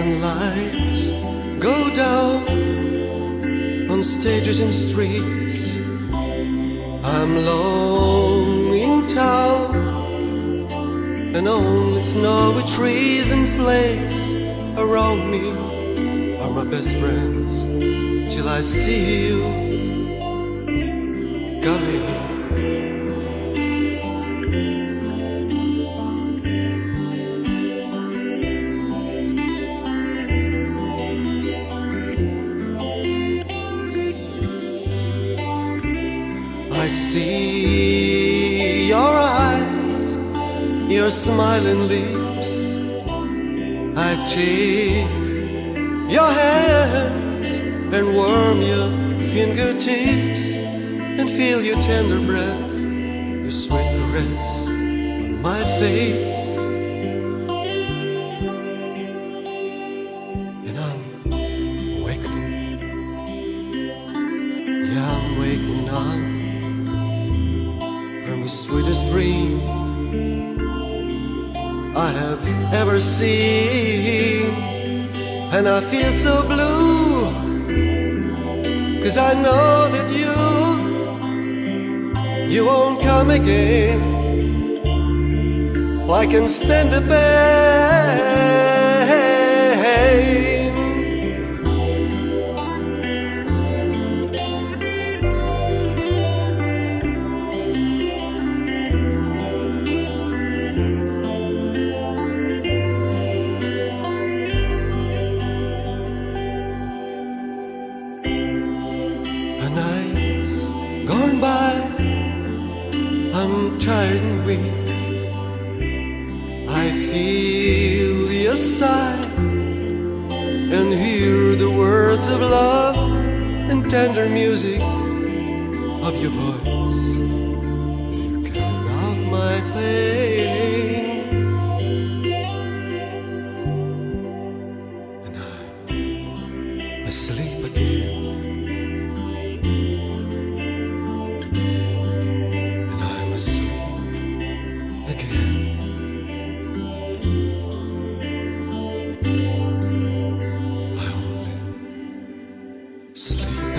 when lights go down on stages and streets. I'm alone in town, and only snowy trees and flakes around me are my best friends till I see you coming. I see your eyes, your smiling lips. I take your hands and warm your fingertips, and feel your tender breath, your sweet caress on my face. And I'm awakening, yeah, I'm waking up from the sweetest dream I have ever seen. And I feel so blue, 'cause I know that you won't come again. I can stand the pain. A night's gone by, I'm tired and weak. I feel your sigh and hear the words of love and tender music of your voice. You carry out my pain, and I'm asleep again. Sleep.